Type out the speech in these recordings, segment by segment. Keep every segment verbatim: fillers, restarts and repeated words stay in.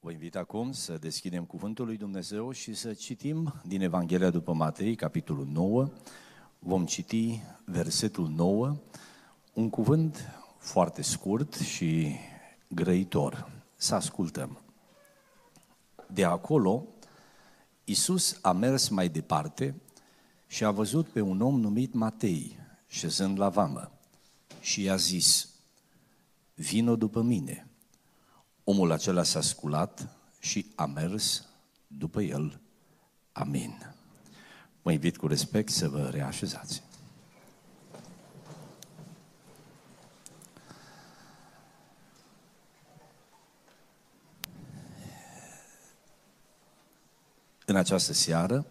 Vă invit acum să deschidem Cuvântul lui Dumnezeu și să citim din Evanghelia după Matei, capitolul nouă. Vom citi versetul nouă, un cuvânt foarte scurt și grăitor. Să ascultăm. De acolo, Iisus a mers mai departe și a văzut pe un om numit Matei, șezând la vamă, și i-a zis: "Vino după mine." Omul acela s-a sculat și a mers după el. Amin. Mă invit cu respect să vă reașezați. În această seară,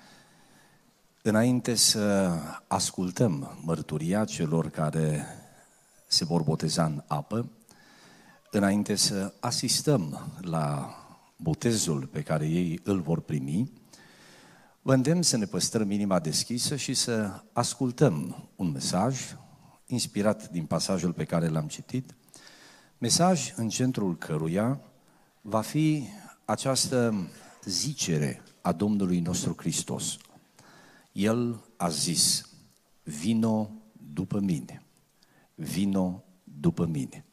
înainte să ascultăm mărturia celor care se vor boteza în apă, înainte să asistăm la botezul pe care ei îl vor primi, vă îndemn să ne păstrăm inima deschisă și să ascultăm un mesaj inspirat din pasajul pe care l-am citit, mesaj în centrul căruia va fi această zicere a Domnului nostru Hristos. El a zis: "Vino după mine, vino după mine."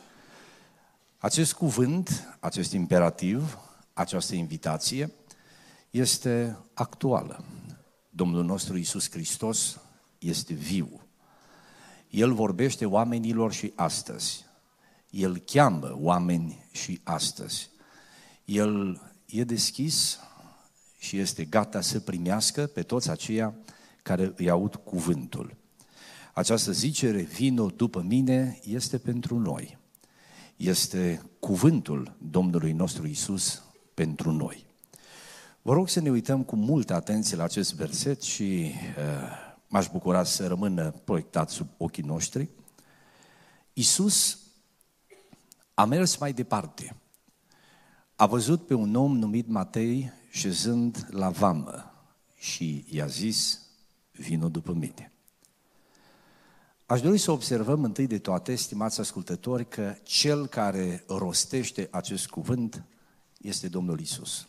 Acest cuvânt, acest imperativ, această invitație este actuală. Domnul nostru Iisus Hristos este viu. El vorbește oamenilor și astăzi. El cheamă oameni și astăzi. El e deschis și este gata să primească pe toți aceia care îi aud cuvântul. Această zicere, vino după mine, este pentru noi. Este cuvântul Domnului nostru Iisus pentru noi. Vă rog să ne uităm cu multă atenție la acest verset și uh, m-aș bucura să rămână proiectat sub ochii noștri. Iisus a mers mai departe. A văzut pe un om numit Matei șezând la vamă și i-a zis: "Vino după mine." Aș dori să observăm întâi de toate, stimați ascultători, că cel care rostește acest cuvânt este Domnul Iisus.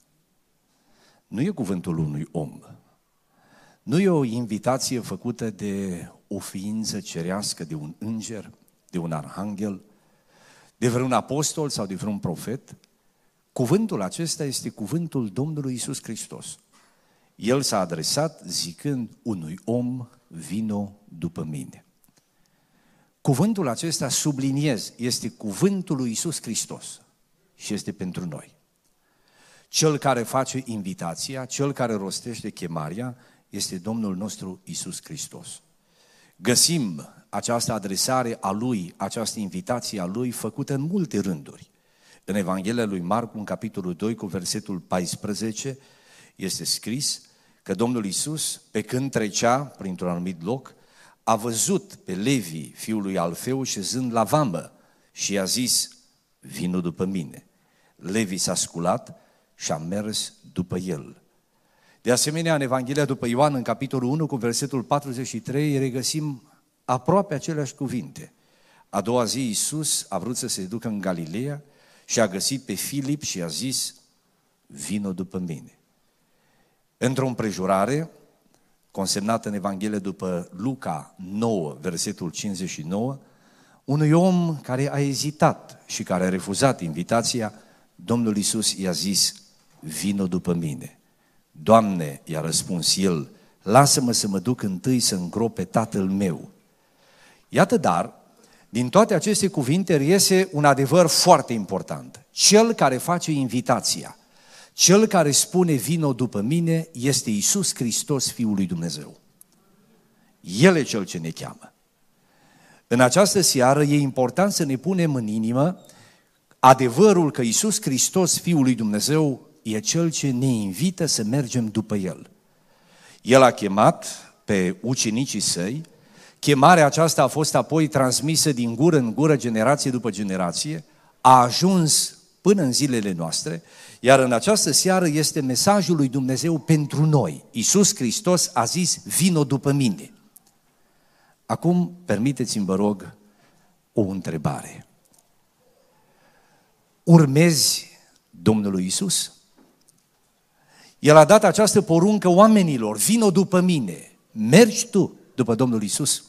Nu e cuvântul unui om. Nu e o invitație făcută de o ființă cerească, de un înger, de un arhanghel, de vreun apostol sau de vreun profet. Cuvântul acesta este cuvântul Domnului Iisus Hristos. El s-a adresat zicând unui om: "Vino după mine." Cuvântul acesta, subliniez, este cuvântul lui Iisus Hristos și este pentru noi. Cel care face invitația, cel care rostește chemarea, este Domnul nostru Iisus Hristos. Găsim această adresare a Lui, această invitație a Lui făcută în multe rânduri. În Evanghelia lui Marcu, în capitolul doi, cu versetul paisprezece, este scris că Domnul Iisus, pe când trecea printr-un anumit loc, a văzut pe Levi, fiul lui Alfeu, șezând la vamă și i-a zis: "Vino după mine." Levi s-a sculat și a mers după el. De asemenea, în Evanghelia după Ioan, în capitolul unu, cu versetul patruzeci și trei, regăsim aproape aceleași cuvinte. A doua zi Iisus a vrut să se ducă în Galileea și a găsit pe Filip și a zis: "Vino după mine." Într-o împrejurare consemnată în Evanghelie după Luca nouă, versetul cincizeci și nouă, unui om care a ezitat și care a refuzat invitația, Domnul Iisus i-a zis: "Vino după mine." "Doamne," i-a răspuns el, "lasă-mă să mă duc întâi să îngrop pe tatăl meu." Iată dar, din toate aceste cuvinte reiese un adevăr foarte important. Cel care face invitația, cel care spune vino după mine, este Iisus Hristos, Fiul lui Dumnezeu. El e cel ce ne cheamă. În această seară e important să ne punem în inimă adevărul că Iisus Hristos, Fiul lui Dumnezeu, e cel ce ne invită să mergem după El. El a chemat pe ucenicii săi, chemarea aceasta a fost apoi transmisă din gură în gură, generație după generație, a ajuns până în zilele noastre, iar în această seară este mesajul lui Dumnezeu pentru noi. Iisus Hristos a zis: "Vino după mine." Acum, permiteți-mi, vă rog, o întrebare. Urmezi Domnului Iisus. El a dat această poruncă oamenilor, vino după mine, mergi tu după Domnul Iisus.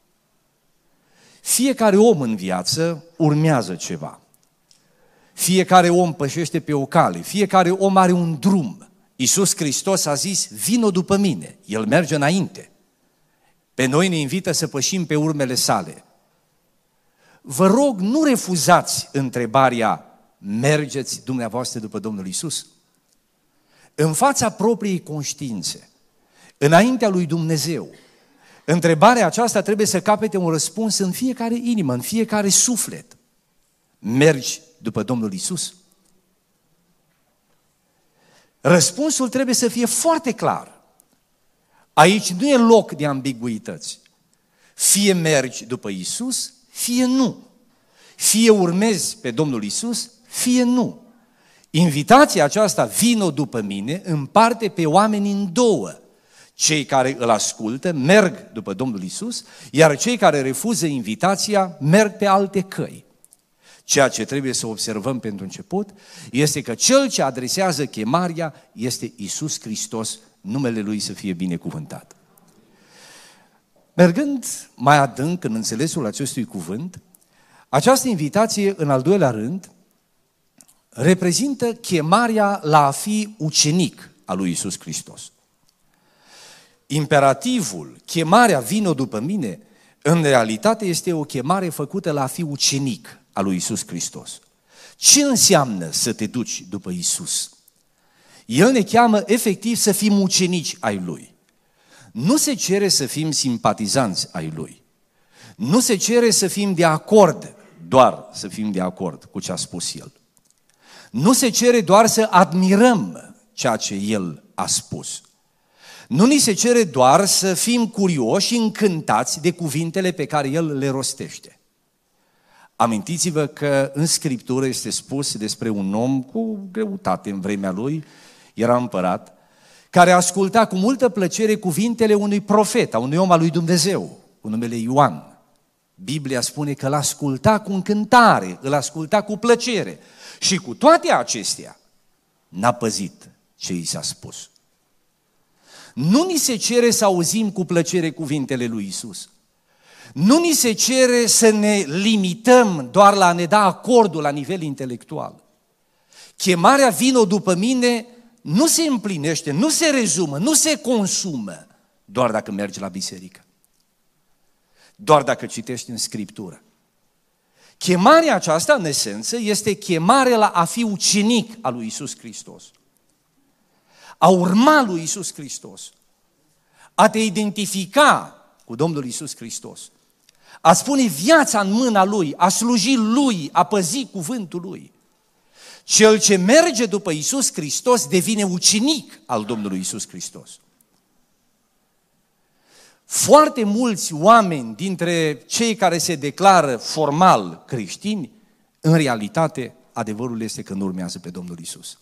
Fiecare om în viață urmează ceva. Fiecare om pășește pe o cale, fiecare om are un drum. Iisus Hristos a zis, vino după mine, El merge înainte. Pe noi ne invită să pășim pe urmele sale. Vă rog, nu refuzați întrebarea, mergeți dumneavoastră după Domnul Iisus? În fața propriei conștiințe, înaintea lui Dumnezeu, întrebarea aceasta trebuie să capete un răspuns în fiecare inimă, în fiecare suflet. Mergi după Domnul Iisus? Răspunsul trebuie să fie foarte clar. Aici nu e loc de ambiguități. Fie mergi după Iisus, fie nu. Fie urmezi pe Domnul Iisus, fie nu. Invitația aceasta, vino după mine, împarte pe oameni în două. Cei care îl ascultă merg după Domnul Iisus, iar cei care refuză invitația merg pe alte căi. Ceea ce trebuie să observăm pentru început este că cel ce adresează chemarea este Iisus Hristos, numele Lui să fie binecuvântat. Mergând mai adânc în înțelesul acestui cuvânt, această invitație, în al doilea rând, reprezintă chemarea la a fi ucenic al lui Iisus Hristos. Imperativul, chemarea vino după mine, în realitate este o chemare făcută la a fi ucenic al lui Iisus Hristos. Ce înseamnă să te duci după Iisus? El ne cheamă efectiv să fim ucenici ai Lui. Nu se cere să fim simpatizanți ai Lui. Nu se cere să fim de acord, doar să fim de acord cu ce a spus El. Nu se cere doar să admirăm ceea ce El a spus. Nu ni se cere doar să fim curioși și încântați de cuvintele pe care El le rostește. Amintiți-vă că în Scriptură este spus despre un om cu greutate în vremea lui, era împărat, care asculta cu multă plăcere cuvintele unui profet, a unui om al lui Dumnezeu, cu numele Ioan. Biblia spune că îl asculta cu încântare, îl asculta cu plăcere și cu toate acestea n-a păzit ce i s-a spus. Nu ni se cere să auzim cu plăcere cuvintele lui Iisus. Nu ni se cere să ne limităm doar la a ne da acordul la nivel intelectual. Chemarea vino după mine nu se împlinește, nu se rezumă, nu se consumă doar dacă mergi la biserică, doar dacă citești în Scriptură. Chemarea aceasta, în esență, este chemare la a fi ucenic al lui Iisus Hristos, a urma lui Iisus Hristos, a te identifica cu Domnul Iisus Hristos, a spune viața în mâna Lui, a sluji Lui, a păzi cuvântul Lui. Cel ce merge după Iisus Hristos devine ucenic al Domnului Iisus Hristos. Foarte mulți oameni dintre cei care se declară formal creștini, în realitate, adevărul este că nu urmează pe Domnul Iisus.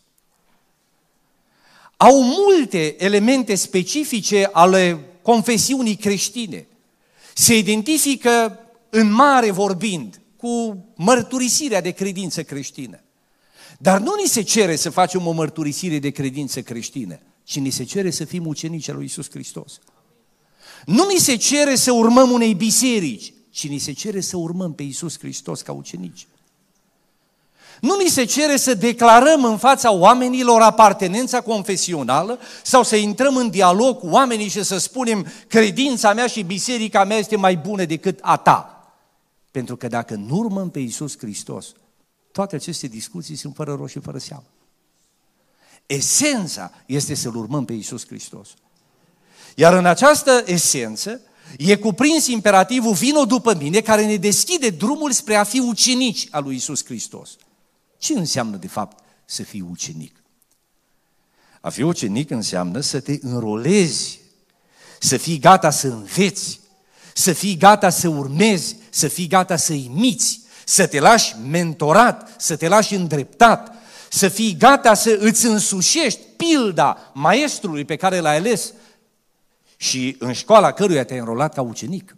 Au multe elemente specifice ale confesiunii creștine. Se identifică în mare vorbind cu mărturisirea de credință creștină. Dar nu ni se cere să facem o mărturisire de credință creștină, ci ni se cere să fim ucenici al lui Iisus Hristos. Nu ni se cere să urmăm unei biserici, ci ni se cere să urmăm pe Iisus Hristos ca ucenici. Nu ni se cere să declarăm în fața oamenilor apartenența confesională sau să intrăm în dialog cu oamenii și să spunem credința mea și biserica mea este mai bună decât a ta. Pentru că dacă nu urmăm pe Iisus Hristos, toate aceste discuții sunt fără rost și fără seamă. Esența este să-L urmăm pe Iisus Hristos. Iar în această esență e cuprins imperativul vino după mine, care ne deschide drumul spre a fi ucenici al lui Iisus Hristos. Ce înseamnă de fapt să fii ucenic? A fi ucenic înseamnă să te înrolezi, să fii gata să înveți, să fii gata să urmezi, să fii gata să imiți, să te lași mentorat, să te lași îndreptat, să fii gata să îți însușești pilda maestrului pe care l-ai ales și în școala căruia te-ai înrolat ca ucenic.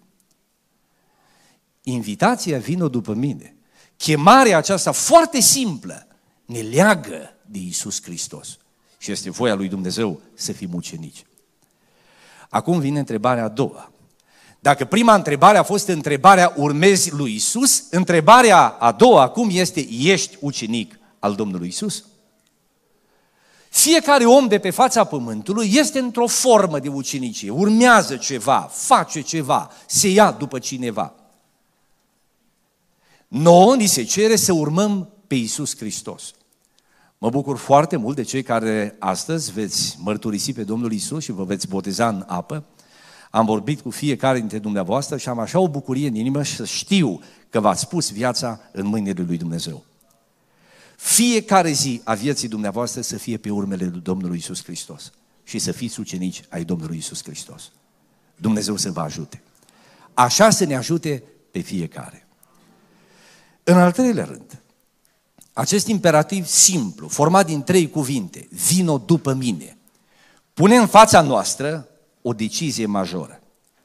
Invitația vino după mine. Chemarea aceasta foarte simplă ne leagă de Iisus Hristos. Și este voia lui Dumnezeu să fim ucenici. Acum vine întrebarea a doua. Dacă prima întrebare a fost întrebarea urmezi lui Iisus, întrebarea a doua acum este ești ucenic al Domnului Iisus? Fiecare om de pe fața pământului este într-o formă de ucenicie, urmează ceva, face ceva, se ia după cineva. Nouă ni se cere să urmăm pe Iisus Hristos. Mă bucur foarte mult de cei care astăzi veți mărturisi pe Domnul Iisus și vă veți boteza în apă. Am vorbit cu fiecare dintre dumneavoastră și am așa o bucurie în inimă și să știu că v-ați pus viața în mâinile lui Dumnezeu. Fiecare zi a vieții dumneavoastră să fie pe urmele lui Domnului Iisus Hristos și să fiți ucenici ai Domnului Iisus Hristos. Dumnezeu să vă ajute. Așa să ne ajute pe fiecare. În al treilea rând, acest imperativ simplu, format din trei cuvinte, vino după mine, pune în fața noastră o decizie majoră.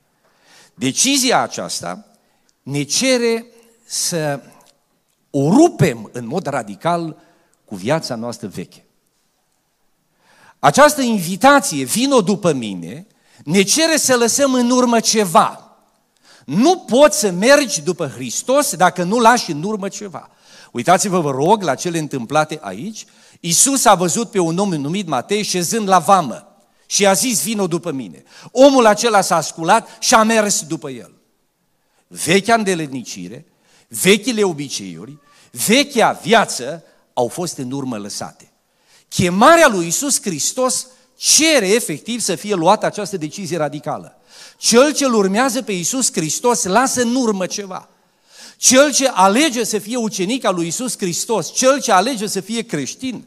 Decizia aceasta ne cere să o rupem în mod radical cu viața noastră veche. Această invitație, vino după mine, ne cere să lăsăm în urmă ceva. Nu poți să mergi după Hristos dacă nu lași în urmă ceva. Uitați-vă, vă rog, la cele întâmplate aici. Iisus a văzut pe un om numit Matei șezând la vamă și a zis, vino după mine. Omul acela s-a sculat și a mers după el. Vechea îndeletnicire, vechile obiceiuri, vechea viață au fost în urmă lăsate. Chemarea lui Iisus Hristos cere efectiv să fie luată această decizie radicală. Cel ce îl urmează pe Iisus Hristos lasă în urmă ceva. Cel ce alege să fie ucenic al lui Iisus Hristos, cel ce alege să fie creștin,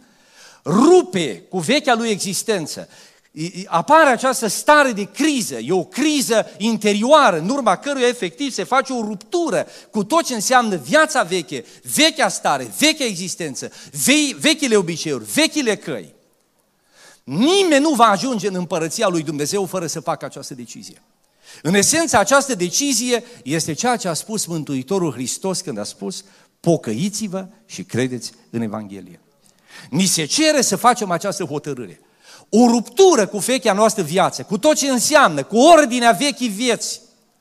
rupe cu vechea lui existență. Apare această stare de criză, e o criză interioară, în urma căruia efectiv se face o ruptură cu tot ce înseamnă viața veche, vechea stare, vechea existență, ve- vechile obiceiuri, vechile căi. Nimeni nu va ajunge în împărăția lui Dumnezeu fără să facă această decizie. În esență, această decizie este ceea ce a spus Mântuitorul Hristos când a spus, pocăiți-vă și credeți în Evanghelie. Ni se cere să facem această hotărâre. O ruptură cu vechea noastră viață, cu tot ce înseamnă, cu ordinea vechii vieți.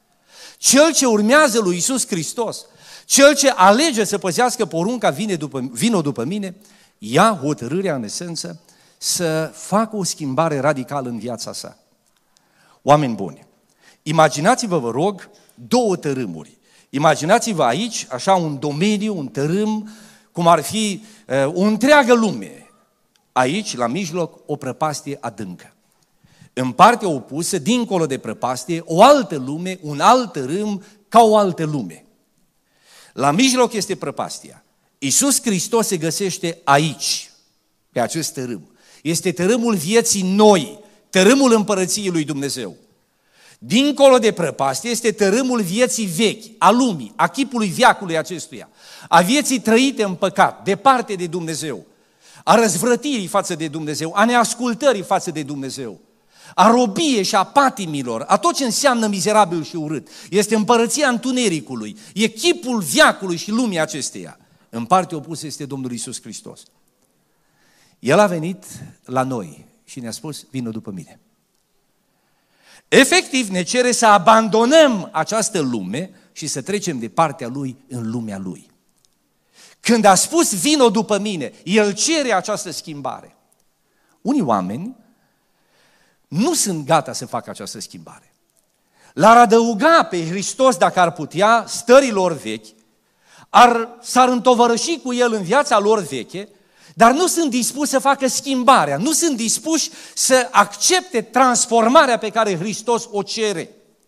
Cel ce urmează lui Iisus Hristos, cel ce alege să păzească porunca vine după, vino după mine, ia hotărârea în esență să facă o schimbare radicală în viața sa. Oameni buni, imaginați-vă, vă rog, două tărâmuri. Imaginați-vă aici, așa, un domeniu, un tărâm, cum ar fi uh, o întreagă lume. Aici, la mijloc, o prăpastie adâncă. În partea opusă, dincolo de prăpastie, o altă lume, un alt tărâm, ca o altă lume. La mijloc este prăpastia. Iisus Hristos se găsește aici, pe acest tărâm. Este tărâmul vieții noi, tărâmul împărăției lui Dumnezeu. Dincolo de prăpastie este tărâmul vieții vechi, a lumii, a chipului veacului acestuia, a vieții trăite în păcat, departe de Dumnezeu, a răzvrătirii față de Dumnezeu, a neascultării față de Dumnezeu, a robiei și a patimilor, a tot ce înseamnă mizerabil și urât. Este împărăția întunericului, e chipul veacului și lumii acesteia. În partea opusă este Domnul Iisus Hristos. El a venit la noi și ne-a spus, vină după mine. Efectiv ne cere să abandonăm această lume și să trecem de partea Lui în lumea Lui. Când a spus vino după mine, El cere această schimbare. Unii oameni nu sunt gata să facă această schimbare. L-ar adăuga pe Hristos, dacă ar putea, stărilor vechi, ar, s-ar întovărăși cu El în viața lor veche, dar nu sunt dispuși să facă schimbarea, nu sunt dispuși să accepte transformarea pe care Hristos o cere.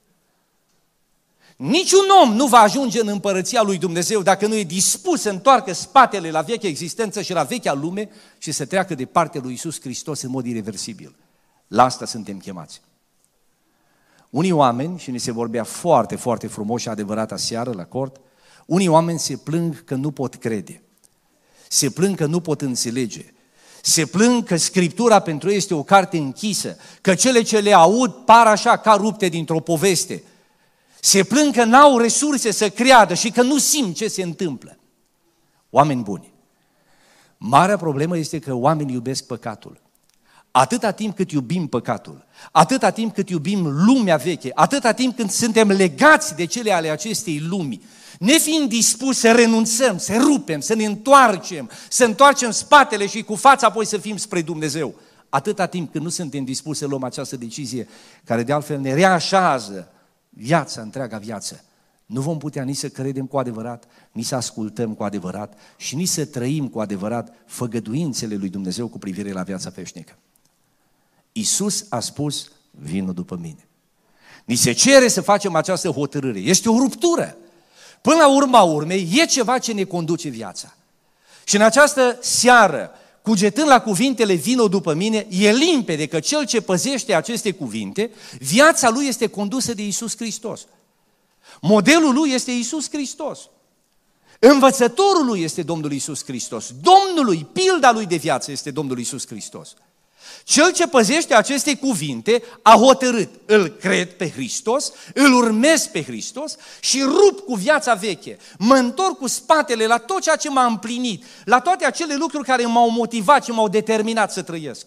Niciun om nu va ajunge în împărăția lui Dumnezeu dacă nu e dispus să întoarcă spatele la vechea existență și la vechea lume și să treacă de partea lui Iisus Hristos în mod irreversibil. La asta suntem chemați. Unii oameni, și ni se vorbea foarte, foarte frumos și adevărat aseară la cort, unii oameni se plâng că nu pot crede. Se plâng că nu pot înțelege. Se plâng că Scriptura pentru ei este o carte închisă, că cele ce le aud par așa ca rupte dintr-o poveste. Se plâng că n-au resurse să creadă și că nu simt ce se întâmplă. Oameni buni, Marea problemă este că oamenii iubesc păcatul. Atâta timp cât iubim păcatul, atâta timp cât iubim lumea veche, atâta timp când suntem legați de cele ale acestei lumi, nefiind dispuși să renunțăm, să rupem, să ne întoarcem, să întoarcem spatele și cu fața apoi să fim spre Dumnezeu, atâta timp când nu suntem dispuși să luăm această decizie, care de altfel ne reașează viața, întreaga viață, nu vom putea nici să credem cu adevărat, nici să ascultăm cu adevărat și nici să trăim cu adevărat făgăduințele lui Dumnezeu cu privire la viața veșnică. Iisus a spus, vină după mine. Ni se cere să facem această hotărâre. Este o ruptură. Până la urma urmei, e ceva ce ne conduce viața. Și în această seară, cugetând la cuvintele vină după mine, e limpede că cel ce păzește aceste cuvinte, viața lui este condusă de Iisus Hristos. Modelul lui este Iisus Hristos. Învățătorul lui este Domnul Iisus Hristos. Domnului, pilda lui de viață este Domnul Iisus Hristos. Cel ce păzește aceste cuvinte a hotărât, îl cred pe Hristos, îl urmez pe Hristos și rup cu viața veche. Mă întorc cu spatele la tot ceea ce m-a împlinit, la toate acele lucruri care m-au motivat și m-au determinat să trăiesc.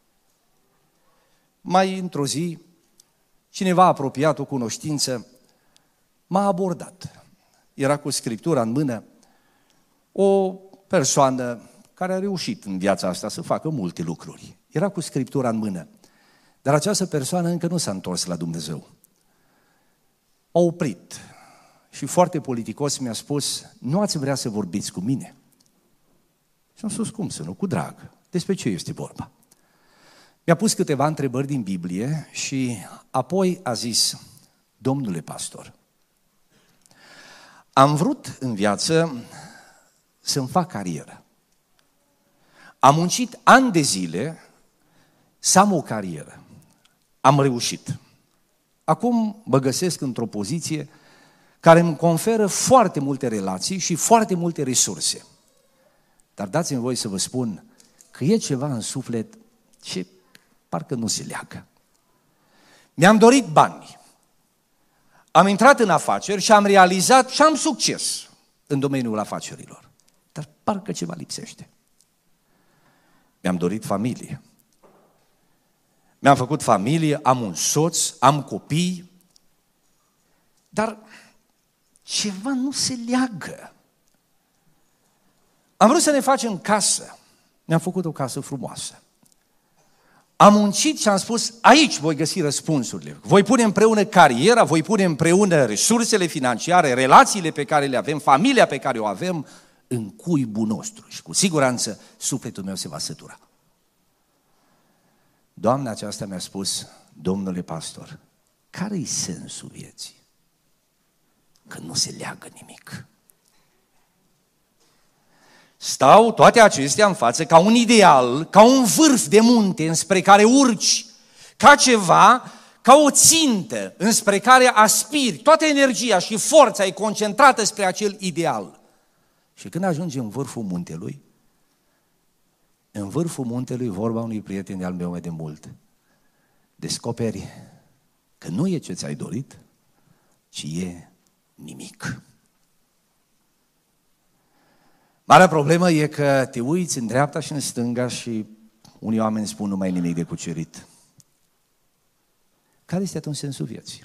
Mai într-o zi, cineva apropiat, o cunoștință, m-a abordat. Era cu Scriptura în mână, o persoană care a reușit în viața asta să facă multe lucruri. Era cu Scriptura în mână, dar această persoană încă nu s-a întors la Dumnezeu. A oprit și foarte politicos mi-a spus, nu ați vrea să vorbiți cu mine? Și am spus, cum să nu, cu drag, despre ce este vorba? Mi-a pus câteva întrebări din Biblie și apoi a zis, domnule pastor, am vrut în viață să-mi fac carieră. Am muncit ani de zile să am o carieră. Am reușit. Acum mă găsesc într-o poziție care îmi conferă foarte multe relații și foarte multe resurse. Dar dați-mi voi să vă spun că e ceva în suflet ce parcă nu se leagă. Mi-am dorit bani. Am intrat în afaceri și am realizat și am succes în domeniul afacerilor. Dar parcă ceva lipsește. Mi-am dorit familie. Mi-am făcut familie, am un soț, am copii, dar ceva nu se leagă. Am vrut să ne facem casă. Mi-am făcut o casă frumoasă. Am muncit și am spus, aici voi găsi răspunsurile. Voi pune împreună cariera, voi pune împreună resursele financiare, relațiile pe care le avem, familia pe care o avem, în cuibul nostru. Și cu siguranță sufletul meu se va sătura. Doamna aceasta mi-a spus, domnule pastor, care-i sensul vieții? Că nu se leagă nimic. Stau toate acestea în față ca un ideal, ca un vârf de munte înspre care urci, ca ceva, ca o țintă înspre care aspiri, toată energia și forța e concentrată spre acel ideal. Și când ajungi în vârful muntelui, în vârful muntelui, vorba unui prieten de-al meu mai de mult, descoperi că nu e ce ți-ai dorit, ci e nimic. Marea problemă e că te uiți în dreapta și în stânga și unii oameni spun nu mai e nimic de cucerit. Care este atunci sensul vieții?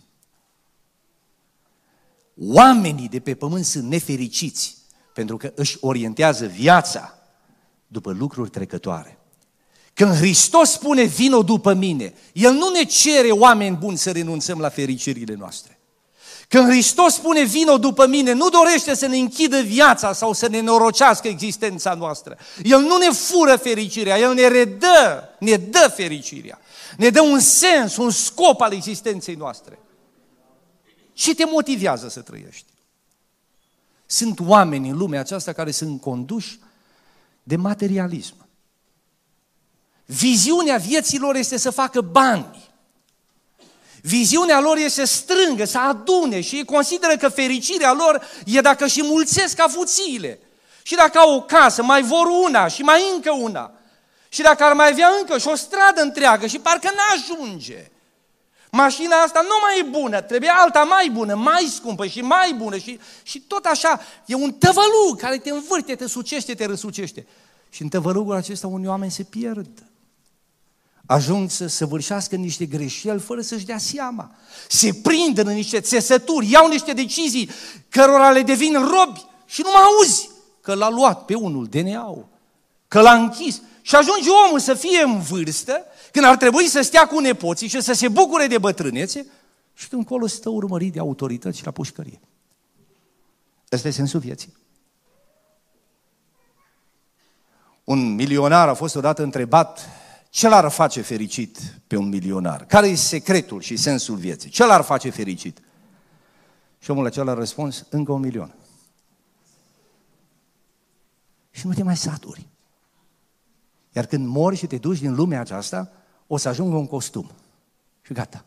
Oamenii de pe pământ sunt nefericiți pentru că își orientează viața după lucruri trecătoare. Când Hristos spune vino după mine, El nu ne cere, oameni buni, să renunțăm la fericirile noastre. Când Hristos spune vino după mine, nu dorește să ne închidă viața sau să ne norocească existența noastră. El nu ne fură fericirea, El ne redă, ne dă fericirea. Ne dă un sens, un scop al existenței noastre. Ce te motivează să trăiești? Sunt oameni în lumea aceasta care sunt conduși de materialism. Viziunea vieților este să facă bani. Viziunea lor este să strângă, să adune și ei consideră că fericirea lor e dacă își mulțesc avuțiile. Și dacă au o casă, mai vor una și mai încă una. Și dacă ar mai avea încă și o stradă întreagă și parcă n-ajunge. Mașina asta nu mai e bună, trebuie alta mai bună, mai scumpă și mai bună. Și, și tot așa, e un tăvălug care te învârte, te sucește, te răsucește. Și în tăvălugul acesta unii oameni se pierd. Ajung să săvârșească niște greșeli fără să-și dea seama. Se prind în niște țesături, iau niște decizii cărora le devin robi și nu mai auzi că l-a luat pe unul D N A-ul, că l-a închis. Și ajunge omul să fie în vârstă, când ar trebui să stea cu nepoții și să se bucure de bătrânețe, și când încolo stă urmărit de autorități la pușcărie. Ăsta e sensul vieții. Un milionar a fost odată întrebat ce l-ar face fericit pe un milionar. Care e secretul și sensul vieții? Ce l-ar face fericit? Și omul acela a răspuns, încă un milion. Și nu te mai saturi. Iar când mori și te duci din lumea aceasta, o să ajungă un costum. Și gata.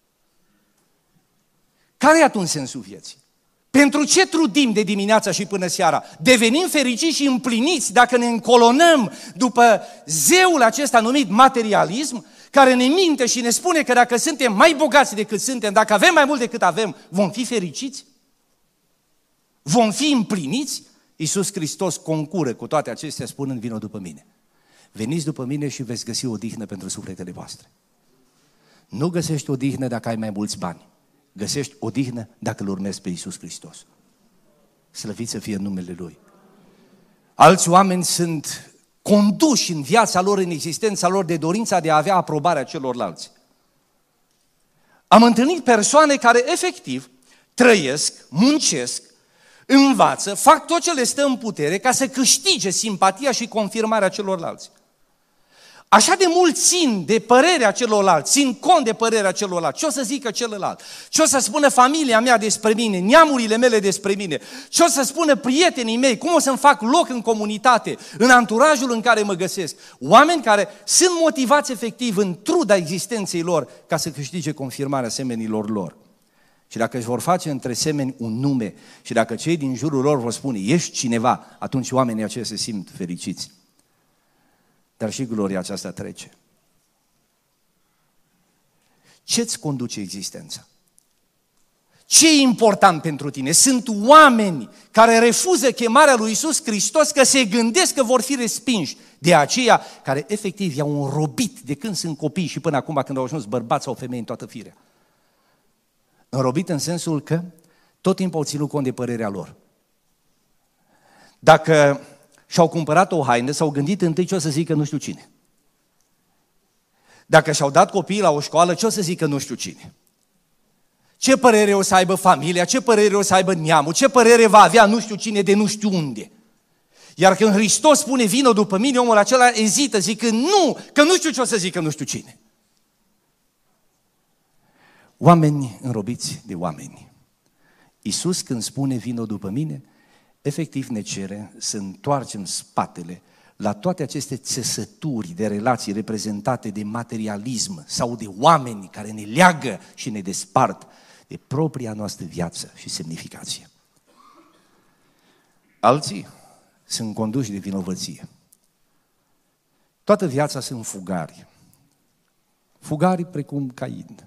Care e atunci sensul vieții? Pentru ce trudim de dimineața și până seara? Devenim fericiți și împliniți dacă ne încolonăm după zeul acesta numit materialism, care ne minte și ne spune că dacă suntem mai bogați decât suntem, dacă avem mai mult decât avem, vom fi fericiți? Vom fi împliniți? Iisus Hristos concură cu toate acestea spunând, vino după mine. Veniți după mine și veți găsi odihnă pentru sufletele voastre. Nu găsești odihnă dacă ai mai mulți bani. Găsești odihnă dacă îl urmezi pe Iisus Hristos. Slăvit să fie numele Lui. Alți oameni sunt conduși în viața lor, în existența lor, de dorința de a avea aprobarea celorlalți. Am întâlnit persoane care efectiv trăiesc, muncesc, învață, fac tot ce le stă în putere ca să câștige simpatia și confirmarea celorlalți. Așa de mult țin de părerea celorlalți, țin cont de părerea celorlalți. Ce o să zică celălalt? Ce o să spună familia mea despre mine, neamurile mele despre mine? Ce o să spună prietenii mei? Cum o să-mi fac loc în comunitate, în anturajul în care mă găsesc? Oameni care sunt motivați efectiv în truda existenței lor ca să câștige confirmarea semenilor lor. Și dacă își vor face între semeni un nume și dacă cei din jurul lor vor spune, ești cineva, atunci oamenii aceia se simt fericiți. Dar și gloria aceasta trece. Ce-ți conduce existența? Ce e important pentru tine? Sunt oameni care refuză chemarea lui Iisus Hristos, că se gândesc că vor fi respinși de aceia care efectiv i-au înrobit de când sunt copii și până acum când au ajuns bărbați sau femei în toată firea. Înrobit în sensul că tot timpul au ținut cont de părerea lor. Dacă și-au cumpărat o haină, s-au gândit întâi ce o să zică nu știu cine. Dacă și-au dat copiii la o școală, ce o să zică nu știu cine. Ce părere o să aibă familia, ce părere o să aibă neamul, ce părere va avea nu știu cine de nu știu unde. Iar când Hristos spune vino după mine, omul acela ezită zicând nu, că nu știu ce o să zică nu știu cine. Oameni înrobiți de oameni. Iisus când spune vino după mine, efectiv ne cere să întoarcem spatele la toate aceste țesături de relații reprezentate de materialism sau de oameni care ne leagă și ne despart de propria noastră viață și semnificație. Alții sunt conduși de vinovăție. Toată viața sunt fugari. Fugari precum Cain.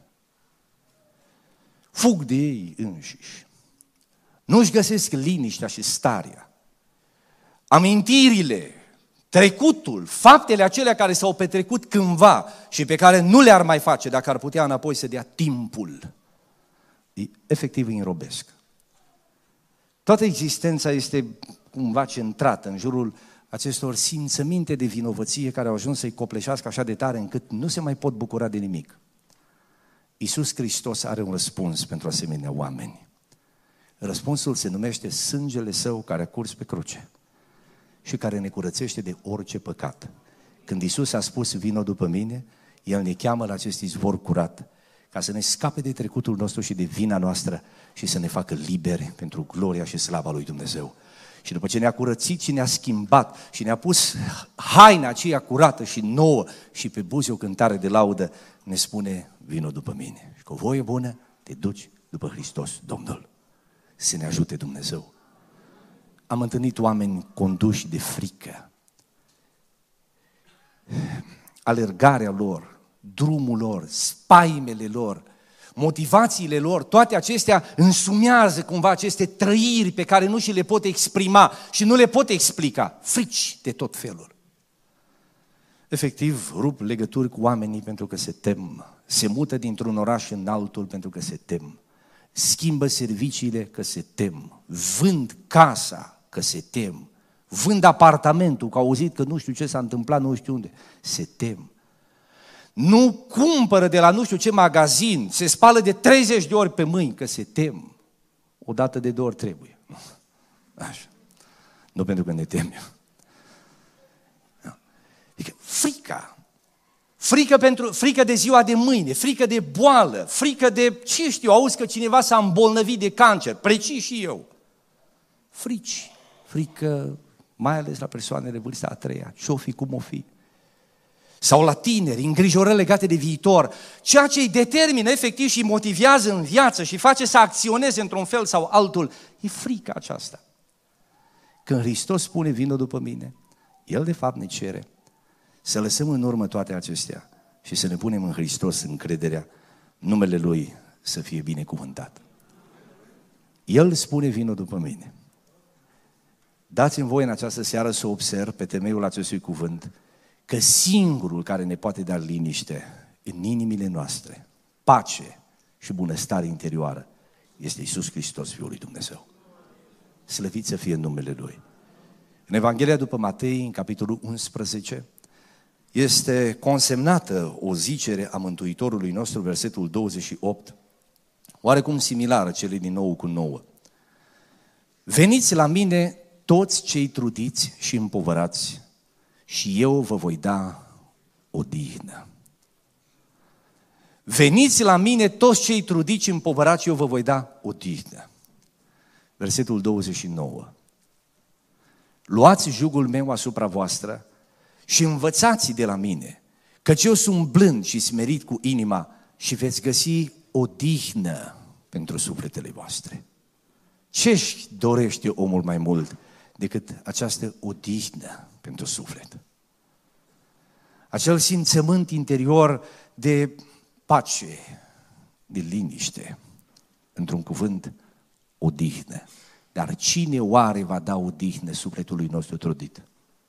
Fug de ei înșiși. Nu-și găsesc liniștea și starea. Amintirile, trecutul, faptele acelea care s-au petrecut cândva și pe care nu le-ar mai face dacă ar putea înapoi să dea timpul, efectiv îi înrobesc. Toată existența este cumva centrată în jurul acestor simțăminte de vinovăție care au ajuns să-i copleșească așa de tare încât nu se mai pot bucura de nimic. Iisus Hristos are un răspuns pentru asemenea oameni. Răspunsul se numește sângele Său care a curs pe cruce și care ne curățește de orice păcat. Când Iisus a spus vino după mine, El ne cheamă la acest izvor curat ca să ne scape de trecutul nostru și de vina noastră și să ne facă liberi pentru gloria și slava lui Dumnezeu. Și după ce ne-a curățit și ne-a schimbat și ne-a pus haina aceea curată și nouă și pe buze o cântare de laudă, ne spune vino după mine. Și cu voie bună te duci după Hristos Domnul. Să ne ajute Dumnezeu. Am întâlnit oameni conduși de frică. Alergarea lor, drumul lor, spaimele lor, motivațiile lor, toate acestea însumează cumva aceste trăiri pe care nu și le pot exprima și nu le pot explica. Frici de tot felul. efectiv rup legături cu oamenii pentru că se tem, se mută dintr-un oraș în altul pentru că se tem, schimbă serviciile că se tem, vând casa că se tem, vând apartamentul că au auzit că nu știu ce s-a întâmplat, nu știu unde, se tem. Nu cumpără de la nu știu ce magazin, se spală de treizeci de ori pe mâini că se tem. O dată de două ori trebuie. Așa. Nu pentru că ne temem. Adică frica. Frică, pentru, frică de ziua de mâine, frică de boală, frică de, ce știu, auzi că cineva s-a îmbolnăvit de cancer, precis și eu. Frici, frică, mai ales la persoanele vârsta a treia, ce-o fi, cum o fi. Sau la tineri, îngrijorări legate de viitor, ceea ce îi determină efectiv și îi motivează în viață și face să acționeze într-un fel sau altul, e frica aceasta. Când Hristos spune, vină după mine, El de fapt ne cere să lăsăm în urmă toate acestea și să ne punem în Hristos încrederea, numele Lui să fie binecuvântat. El spune, vină după mine. Dați-mi voie în această seară să observ pe temeiul acestui cuvânt că singurul care ne poate da liniște în inimile noastre, pace și bunăstare interioară, este Iisus Hristos, Fiul lui Dumnezeu. Slăvit să fie în numele Lui. În Evanghelia după Matei, în capitolul unsprezece, este consemnată o zicere a Mântuitorului nostru, versetul douăzeci și opt, oarecum similară celei din nou cu nouă. Veniți la mine toți cei trudiți și împovărați și eu vă voi da odihnă. Veniți la mine toți cei trudiți și împovărați și eu vă voi da odihnă. Versetul douăzeci și nouă. Luați jugul meu asupra voastră și învățați de la mine, căci eu sunt blând și smerit cu inima și veți găsi odihnă pentru sufletele voastre. Ce-și dorește omul mai mult decât această odihnă pentru suflet? Acel simțământ interior de pace, de liniște, într-un cuvânt, odihnă. Dar cine oare va da odihnă sufletului nostru trudit?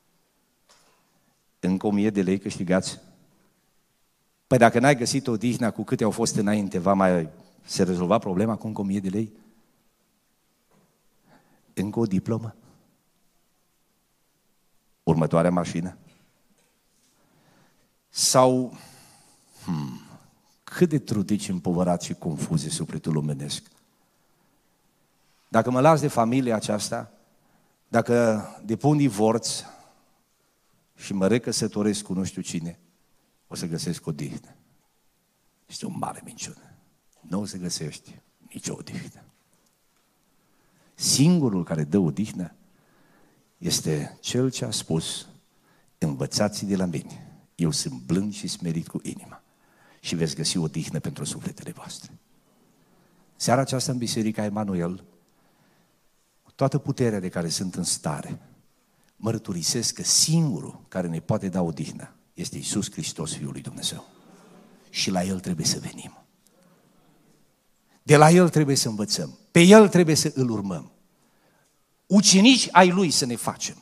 Încă o mie de lei câștigați? Păi dacă n-ai găsit odihna cu câte au fost înainte, va mai se rezolva problema cu încă o mie de lei? Încă o diplomă? Următoarea mașină? Sau hmm, cât de trudit și împovărat și confuz e sufletul omenesc? Dacă mă las de familia aceasta, dacă depun divorț și mă recăsătoresc cu nu știu cine, o să găsesc odihnă. Este o mare minciună. Nu o să găsești nicio odihnă. Singurul care dă odihnă este Cel ce a spus, învățați de la mine, eu sunt blând și smerit cu inima și veți găsi odihnă pentru sufletele voastre. Seara aceasta în Biserica Emanuel, cu toată puterea de care sunt în stare, mărturisesc că singurul care ne poate da odihnă este Iisus Hristos, Fiul lui Dumnezeu. Și la El trebuie să venim. De la El trebuie să învățăm. Pe El trebuie să îl urmăm. Ucenici ai Lui să ne facem.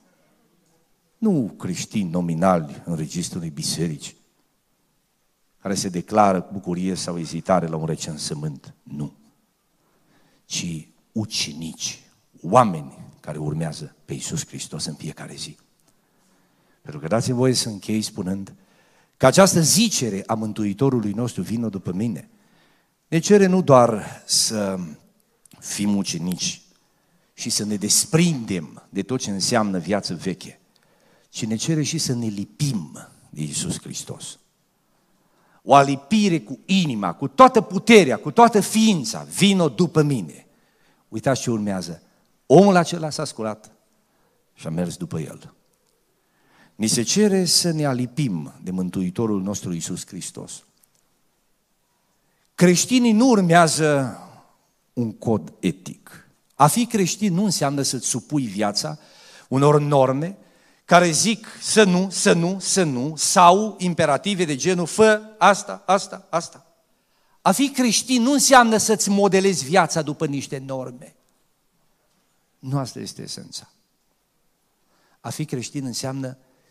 Nu creștini nominali în registrul unei biserici care se declară bucurie sau ezitare la un recensământ. Nu. Ci ucenici, oameni care urmează pe Iisus Hristos în fiecare zi. Pentru că dați-mi voie să închei spunând că această zicere a Mântuitorului nostru, vină după mine, ne cere nu doar să fim ucenici și să ne desprindem de tot ce înseamnă viață veche, ci ne cere și să ne lipim de Iisus Hristos. O alipire cu inima, cu toată puterea, cu toată ființa, vină după mine. Uitați ce urmează. Omul acela s-a sculat și a mers după El. Ni se cere să ne alipim de Mântuitorul nostru Iisus Hristos. Creștinii nu urmează un cod etic. A fi creștin nu înseamnă să-ți supui viața unor norme care zic să nu, să nu, să nu, sau imperative de genul fă asta, asta, asta. A fi creștin nu înseamnă să-ți modelezi viața după niște norme. Nu asta este esența. A fi creștin înseamnă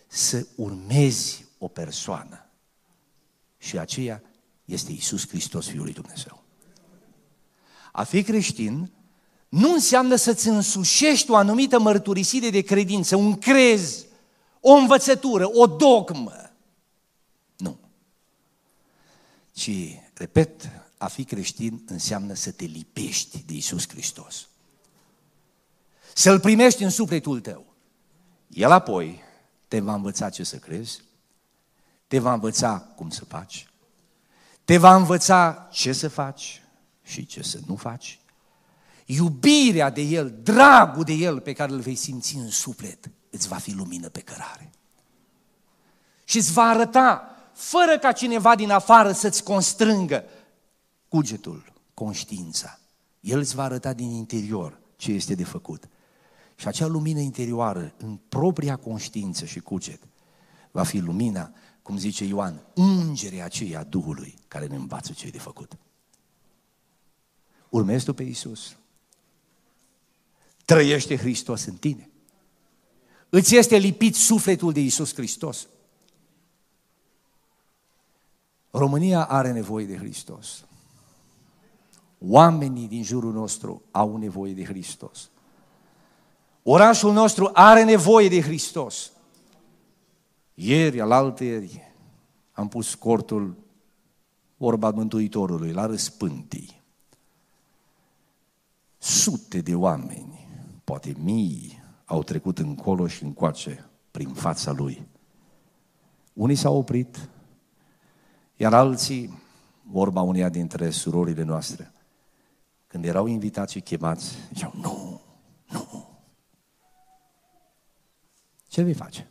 să urmezi o persoană. Și aceea este Iisus Hristos, Fiul lui Dumnezeu. A fi creștin nu înseamnă să-ți însușești o anumită mărturisire de credință, un crez, o învățătură, o dogmă. Nu. Ci, repet, a fi creștin înseamnă să te lipești de Iisus Hristos. Să-L primești în sufletul tău. El apoi te va învăța ce să crezi, te va învăța cum să faci, te va învăța ce să faci și ce să nu faci. Iubirea de El, dragul de El pe care îl vei simți în suflet, îți va fi lumină pe cărare. Și îți va arăta, fără ca cineva din afară să-ți constrângă, cugetul, conștiința. El îți va arăta din interior ce este de făcut. Și acea lumină interioară, în propria conștiință și cuget, va fi lumina, cum zice Ioan, ungerea aceea Duhului care ne învață ce e de făcut. Urmezi tu pe Iisus. Trăiește Hristos în tine. Îți este lipit sufletul de Iisus Hristos. România are nevoie de Hristos. Oamenii din jurul nostru au nevoie de Hristos. Orașul nostru are nevoie de Hristos. Ieri, alaltăieri, am pus cortul vorba Mântuitorului la răspântii. Sute de oameni, poate mii, au trecut încolo și încoace prin fața lui. Unii s-au oprit, iar alții, vorba uneia dintre surorile noastre, când erau invitați și chemați, ziceau, nu, nu. Ce vei face?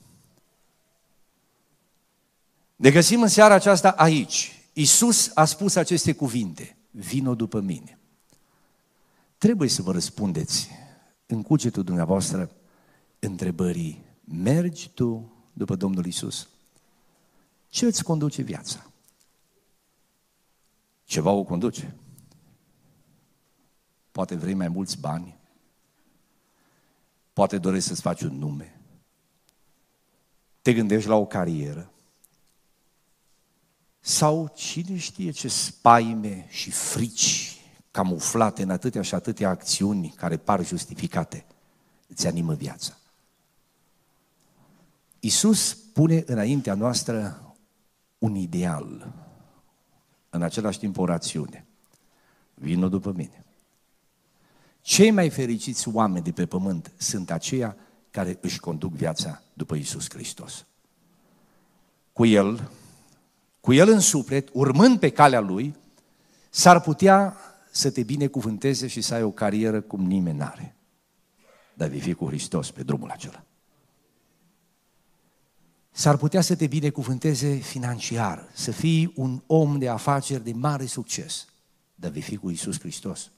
Ne găsim în seara aceasta aici. Iisus a spus aceste cuvinte, vino după mine. Trebuie să vă răspundeți în cugetul dumneavoastră întrebării, mergi tu după Domnul Iisus? Ce îți conduce viața? Ceva o conduce. Poate vrei mai mulți bani, poate dorești să-ți faci un nume, te gândești la o carieră, sau cine știe ce spaime și frici camuflate în atâtea și atâtea acțiuni care par justificate îți animă viața. Iisus pune înaintea noastră un ideal, în același timp o rațiune. Vino după mine. Cei mai fericiți oameni de pe pământ sunt aceia care își conduc viața după Iisus Hristos. Cu El, cu El în suflet, urmând pe calea Lui, s-ar putea să te binecuvânteze și să ai o carieră cum nimeni n-are. Dar vei fi cu Hristos pe drumul acela. S-ar putea să te binecuvânteze financiar, să fii un om de afaceri de mare succes, dar vei fi cu Iisus Hristos.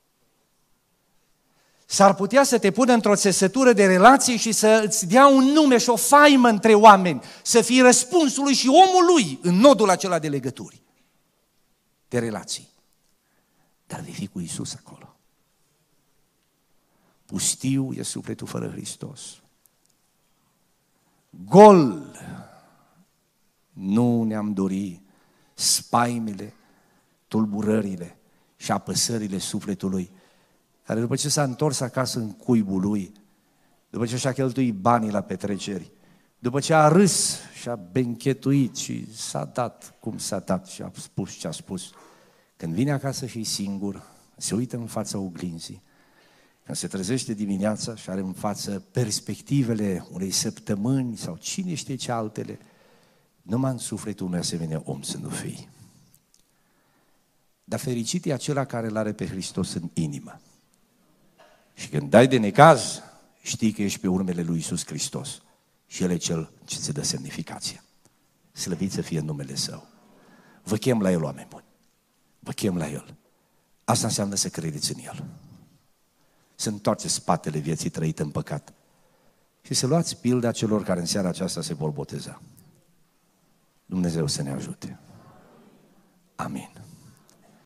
S-ar putea să te pună într-o țesătură de relații și să îți dea un nume și o faimă între oameni, să fii răspunsul lui și omul lui în nodul acela de legături, de relații. Dar vei fi cu Iisus acolo. Pustiu e sufletul fără Hristos. Gol nu ne-am dori spaimele, tulburările și apăsările sufletului, care după ce s-a întors acasă în cuibul lui, după ce și-a cheltuit banii la petreceri, după ce a râs și a benchetuit și s-a dat cum s-a dat și a spus ce a spus, când vine acasă și e singur, se uită în fața oglinzii, când se trezește dimineața și are în față perspectivele unei săptămâni sau cine știe ce altele, numai în sufletul unui asemenea om să nu fii. Dar fericit e acela care îl are pe Hristos în inimă. Și când dai de necaz, știi că ești pe urmele lui Iisus Hristos și El e Cel ce ți dă semnificația. Slăvit să fie numele Său. Vă chem la El, oameni buni. Vă chem la El. Asta înseamnă să credeți în El. Să întoarceți spatele vieții trăite în păcat și să luați pilda celor care în seara aceasta se vor boteza. Dumnezeu să ne ajute. Amin.